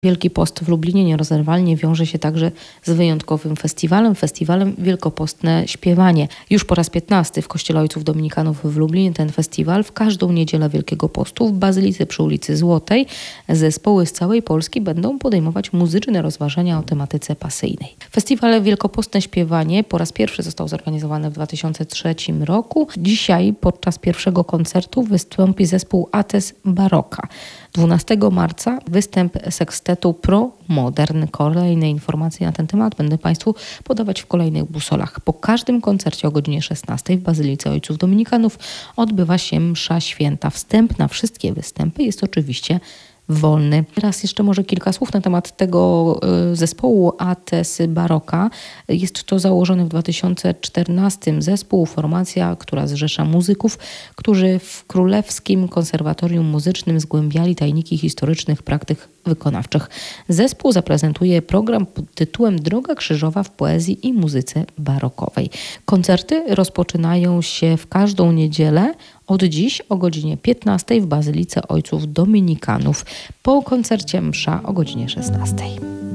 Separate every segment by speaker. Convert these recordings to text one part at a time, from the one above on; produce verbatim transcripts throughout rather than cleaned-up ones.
Speaker 1: Wielki Post w Lublinie nierozerwalnie wiąże się także z wyjątkowym festiwalem, festiwalem Wielkopostne Śpiewanie. Już po raz piętnasty w Kościele Ojców Dominikanów w Lublinie ten festiwal w każdą niedzielę Wielkiego Postu w Bazylice przy ulicy Złotej zespoły z całej Polski będą podejmować muzyczne rozważania o tematyce pasyjnej. Festiwal Wielkopostne Śpiewanie po raz pierwszy został zorganizowany w dwa tysiące trzecim roku. Dzisiaj podczas pierwszego koncertu wystąpi zespół Ates Baroka. dwunastego marca występ sekstetu Pro Modern. Kolejne informacje na ten temat będę Państwu podawać w kolejnych busolach. Po każdym koncercie o godzinie szesnastej w Bazylice Ojców Dominikanów odbywa się msza święta. Wstęp na wszystkie występy jest oczywiście wolny. Teraz jeszcze może kilka słów na temat tego zespołu Ates Baroka. Jest to założony w dwa tysiące czternastym zespół, formacja, która zrzesza muzyków, którzy w Królewskim Konserwatorium Muzycznym zgłębiali tajniki historycznych praktyk wykonawczych. Zespół zaprezentuje program pod tytułem Droga krzyżowa w poezji i muzyce barokowej. Koncerty rozpoczynają się w każdą niedzielę od dziś o godzinie piętnastej w Bazylice Ojców Dominikanów. Po koncercie msza o godzinie szesnastej.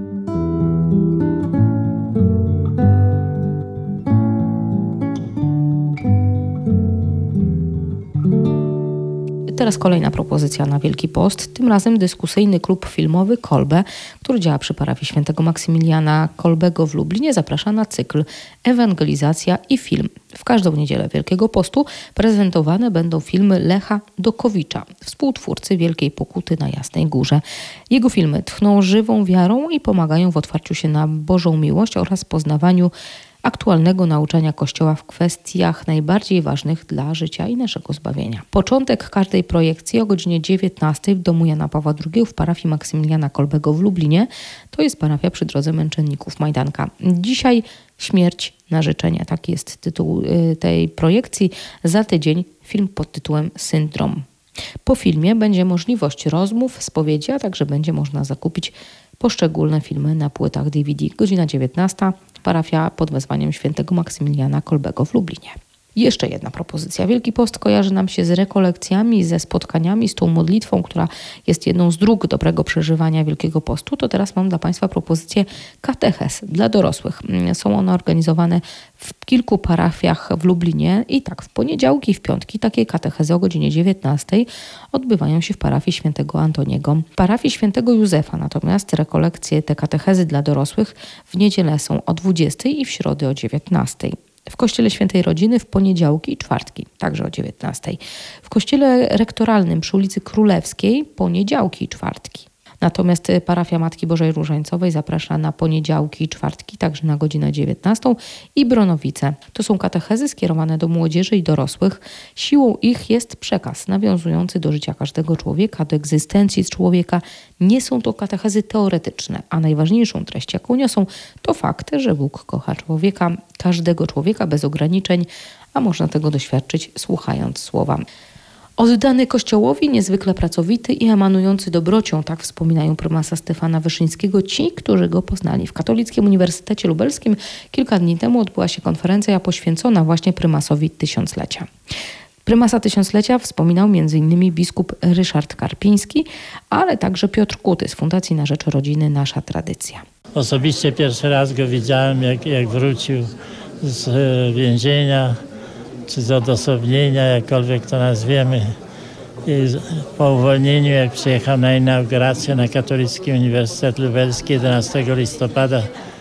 Speaker 1: Teraz kolejna propozycja na Wielki Post, tym razem dyskusyjny klub filmowy Kolbe, który działa przy parafii świętego Maksymiliana Kolbego w Lublinie, zaprasza na cykl Ewangelizacja i film. W każdą niedzielę Wielkiego Postu prezentowane będą filmy Lecha Dokowicza, współtwórcy Wielkiej Pokuty na Jasnej Górze. Jego filmy tchną żywą wiarą i pomagają w otwarciu się na Bożą miłość oraz poznawaniu aktualnego nauczania Kościoła w kwestiach najbardziej ważnych dla życia i naszego zbawienia. Początek każdej projekcji o godzinie dziewiętnastej w domu Jana Pawła drugiego w parafii Maksymiliana Kolbego w Lublinie. To jest parafia przy drodze Męczenników Majdanka. Dzisiaj śmierć na życzenie. Taki jest tytuł tej projekcji. Za tydzień film pod tytułem Syndrom. Po filmie będzie możliwość rozmów, spowiedzi, a także będzie można zakupić poszczególne filmy na płytach D V D. Godzina dziewiętnasta. Parafia pod wezwaniem świętego Maksymiliana Kolbego w Lublinie. Jeszcze jedna propozycja. Wielki Post kojarzy nam się z rekolekcjami, ze spotkaniami, z tą modlitwą, która jest jedną z dróg dobrego przeżywania Wielkiego Postu. To teraz mam dla Państwa propozycję katechez dla dorosłych. Są one organizowane w kilku parafiach w Lublinie i tak w poniedziałki i w piątki takie katechezy o godzinie dziewiętnastej odbywają się w parafii świętego Antoniego. W parafii świętego Józefa natomiast rekolekcje, te katechezy dla dorosłych w niedzielę są o dwudziestej i w środę o dziewiętnastej. W Kościele Świętej Rodziny w poniedziałki i czwartki, także o dziewiętnastej. W Kościele Rektoralnym przy ulicy Królewskiej poniedziałki i czwartki. Natomiast parafia Matki Bożej Różańcowej zaprasza na poniedziałki i czwartki, także na godzinę dziewiętnastą i Bronowice. To są katechezy skierowane do młodzieży i dorosłych. Siłą ich jest przekaz nawiązujący do życia każdego człowieka, do egzystencji człowieka. Nie są to katechezy teoretyczne, a najważniejszą treść, jaką niosą, to fakt, że Bóg kocha człowieka, każdego człowieka bez ograniczeń, a można tego doświadczyć słuchając słowa. Oddany Kościołowi, niezwykle pracowity i emanujący dobrocią, tak wspominają prymasa Stefana Wyszyńskiego ci, którzy go poznali. W Katolickim Uniwersytecie Lubelskim kilka dni temu odbyła się konferencja poświęcona właśnie prymasowi tysiąclecia. Prymasa tysiąclecia wspominał m.in. biskup Ryszard Karpiński, ale także Piotr Kuty z Fundacji na Rzecz Rodziny Nasza Tradycja.
Speaker 2: Osobiście pierwszy raz go widziałem, jak, jak wrócił z więzienia, czy z odosobnienia, jakkolwiek to nazwiemy. I po uwolnieniu, jak przyjechał na inaugurację na Katolicki Uniwersytet Lubelski jedenastego listopada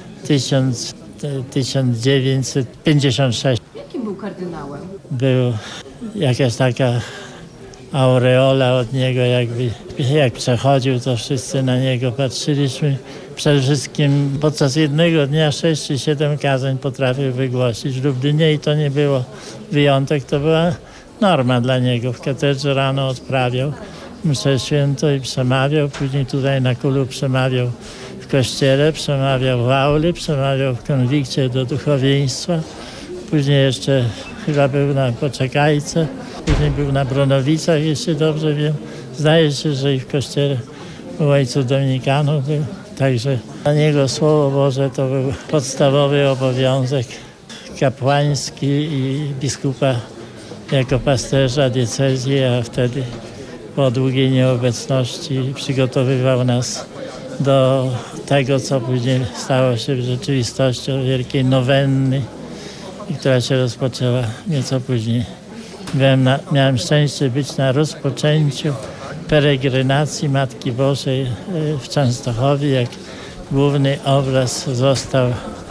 Speaker 2: tysiąc dziewięćset pięćdziesiątego szóstego.
Speaker 1: Jakim był kardynałem?
Speaker 2: Był jakaś taka aureola od niego, jakby jak przechodził, to wszyscy na niego patrzyliśmy. Przede wszystkim podczas jednego dnia sześć czy siedem kazań potrafił wygłosić w Lublinie i to nie było wyjątek, to była norma dla niego. W katedrze rano odprawiał mszę święto i przemawiał, później tutaj na Kulu przemawiał w kościele, przemawiał w auli, przemawiał w konwikcie do duchowieństwa, później jeszcze chyba był na Poczekajce, później był na Bronowicach, jeśli dobrze wiem. Zdaje się, że i w kościele u Ojców Dominikanów był. Także dla niego Słowo Boże to był podstawowy obowiązek kapłański i biskupa jako pasterza diecezji, a wtedy po długiej nieobecności przygotowywał nas do tego, co później stało się rzeczywistością wielkiej nowenny, i która się rozpoczęła nieco później. Byłem na, miałem szczęście być na rozpoczęciu peregrinacji Matki Bożej w Częstochowie, jak główny obraz został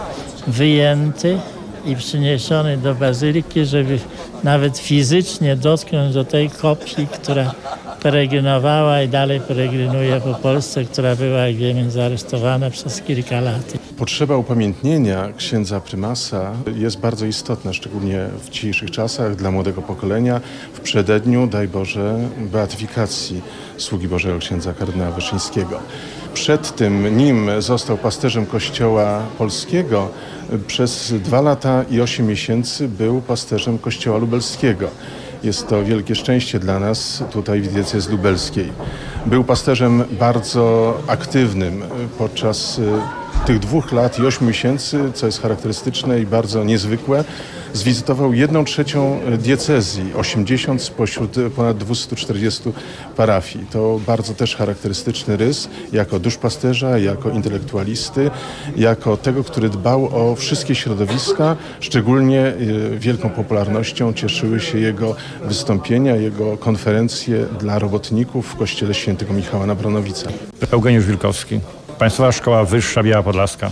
Speaker 2: wyjęty i przyniesiony do bazyliki, żeby nawet fizycznie dotknąć do tej kopii, która peregrinowała i dalej peregrinuje po Polsce, która była, jak wiemy, zaaresztowana przez kilka lat.
Speaker 3: Potrzeba upamiętnienia księdza prymasa jest bardzo istotna, szczególnie w dzisiejszych czasach dla młodego pokolenia, w przededniu, daj Boże, beatyfikacji sługi Bożego księdza kardynała Wyszyńskiego. Przed tym, nim został pasterzem Kościoła Polskiego, przez dwa lata i osiem miesięcy był pasterzem Kościoła Lubelskiego. Jest to wielkie szczęście dla nas tutaj w diecezji lubelskiej. Był pasterzem bardzo aktywnym podczas tych dwóch lat i ośmiu miesięcy, co jest charakterystyczne i bardzo niezwykłe. Zwizytował jedną trzecią diecezji, osiemdziesiąt spośród ponad dwieście czterdzieści parafii. To bardzo też charakterystyczny rys jako duszpasterza, jako intelektualisty, jako tego, który dbał o wszystkie środowiska. Szczególnie wielką popularnością cieszyły się jego wystąpienia, jego konferencje dla robotników w kościele świętego Michała na Bronowicach.
Speaker 4: Eugeniusz Wilkowski, Państwowa Szkoła Wyższa Biała Podlaska.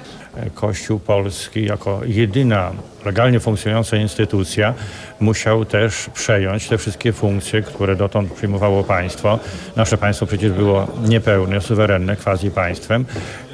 Speaker 4: Kościół Polski jako jedyna legalnie funkcjonująca instytucja musiał też przejąć te wszystkie funkcje, które dotąd przyjmowało państwo. Nasze państwo przecież było niepełne, suwerenne, quasi państwem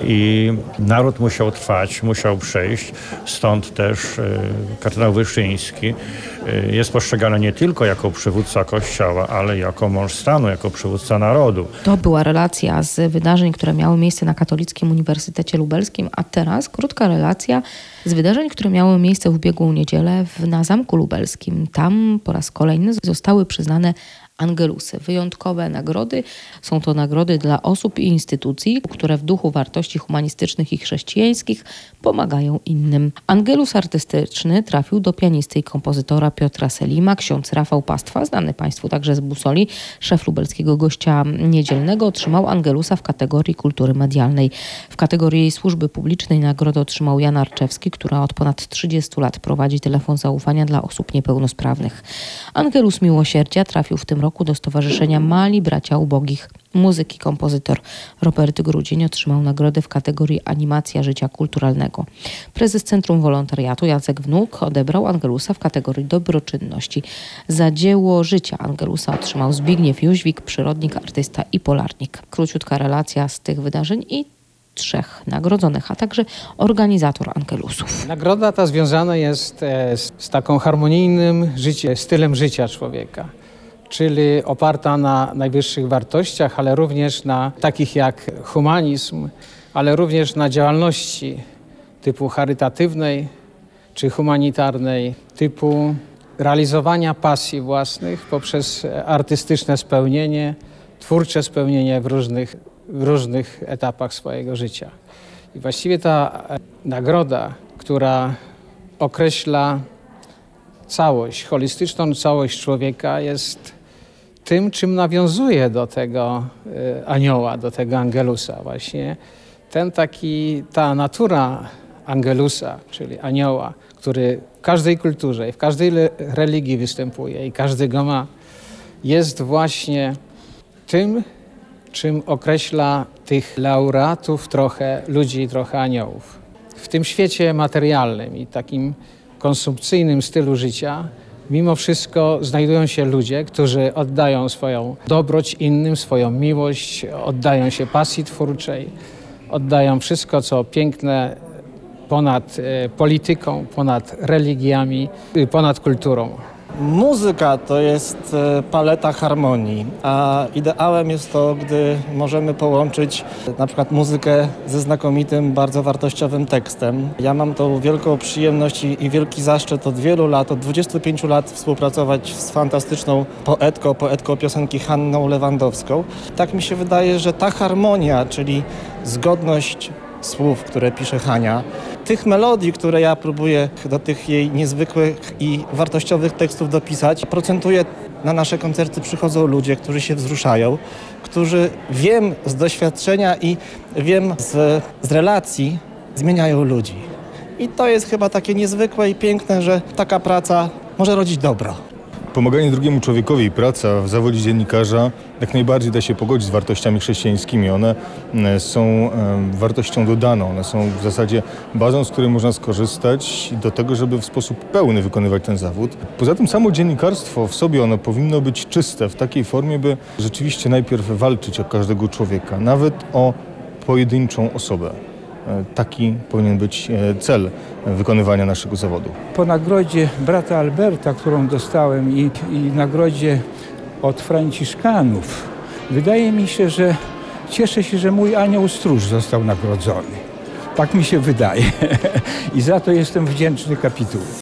Speaker 4: i naród musiał trwać, musiał przejść. Stąd też kardynał Wyszyński jest postrzegany nie tylko jako przywódca Kościoła, ale jako mąż stanu, jako przywódca narodu.
Speaker 1: To była relacja z wydarzeń, które miały miejsce na Katolickim Uniwersytecie Lubelskim, a teraz krótka relacja z wydarzeń, które miały miejsce w ubiegłą niedzielę w, na Zamku Lubelskim. Tam po raz kolejny zostały przyznane Angelusy. Wyjątkowe nagrody. Są to nagrody dla osób i instytucji, które w duchu wartości humanistycznych i chrześcijańskich pomagają innym. Angelus artystyczny trafił do pianisty i kompozytora Piotra Selima. Ksiądz Rafał Pastwa, znany Państwu także z Busoli, szef lubelskiego gościa niedzielnego, otrzymał Angelusa w kategorii kultury medialnej. W kategorii służby publicznej nagrodę otrzymał Jan Arczewski, która od ponad trzydziestu lat prowadzi telefon zaufania dla osób niepełnosprawnych. Angelus Miłosierdzia trafił w tym roku do Stowarzyszenia Mali Bracia Ubogich. Muzyk i kompozytor Robert Grudzień otrzymał nagrodę w kategorii Animacja życia kulturalnego. Prezes Centrum Wolontariatu Jacek Wnuk odebrał Angelusa w kategorii dobroczynności. Za dzieło życia Angelusa otrzymał Zbigniew Jóźwik, przyrodnik, artysta i polarnik. Króciutka relacja z tych wydarzeń i trzech nagrodzonych, a także organizator Angelusów.
Speaker 5: Nagroda ta związana jest z, z taką harmonijnym życie, stylem życia człowieka, czyli oparta na najwyższych wartościach, ale również na takich jak humanizm, ale również na działalności typu charytatywnej czy humanitarnej, typu realizowania pasji własnych poprzez artystyczne spełnienie, twórcze spełnienie w różnych, w różnych etapach swojego życia. I właściwie ta nagroda, która określa całość, holistyczną całość człowieka, jest tym, czym nawiązuje do tego anioła, do tego Angelusa właśnie. Ten taki, ta natura Angelusa, czyli anioła, który w każdej kulturze i w każdej religii występuje i każdy go ma, jest właśnie tym, czym określa tych laureatów trochę ludzi, trochę aniołów. W tym świecie materialnym i takim konsumpcyjnym stylu życia mimo wszystko znajdują się ludzie, którzy oddają swoją dobroć innym, swoją miłość, oddają się pasji twórczej, oddają wszystko, co piękne ponad polityką, ponad religiami, ponad kulturą.
Speaker 6: Muzyka to jest paleta harmonii, a ideałem jest to, gdy możemy połączyć na przykład muzykę ze znakomitym, bardzo wartościowym tekstem. Ja mam tą wielką przyjemność i wielki zaszczyt od wielu lat, od dwudziestu pięciu lat współpracować z fantastyczną poetką, poetką piosenki Hanną Lewandowską. Tak mi się wydaje, że ta harmonia, czyli zgodność słów, które pisze Hania, tych melodii, które ja próbuję do tych jej niezwykłych i wartościowych tekstów dopisać, procentuje. Na nasze koncerty przychodzą ludzie, którzy się wzruszają, którzy wiem z doświadczenia i wiem z, z relacji zmieniają ludzi. I to jest chyba takie niezwykłe i piękne, że taka praca może rodzić dobro.
Speaker 7: Pomaganie drugiemu człowiekowi i praca w zawodzie dziennikarza jak najbardziej da się pogodzić z wartościami chrześcijańskimi. One są wartością dodaną, one są w zasadzie bazą, z której można skorzystać do tego, żeby w sposób pełny wykonywać ten zawód. Poza tym samo dziennikarstwo w sobie ono powinno być czyste w takiej formie, by rzeczywiście najpierw walczyć o każdego człowieka, nawet o pojedynczą osobę. Taki powinien być cel wykonywania naszego zawodu.
Speaker 8: Po nagrodzie brata Alberta, którą dostałem i, i nagrodzie od Franciszkanów, wydaje mi się, że cieszę się, że mój anioł stróż został nagrodzony. Tak mi się wydaje. I za to jestem wdzięczny kapitułowi.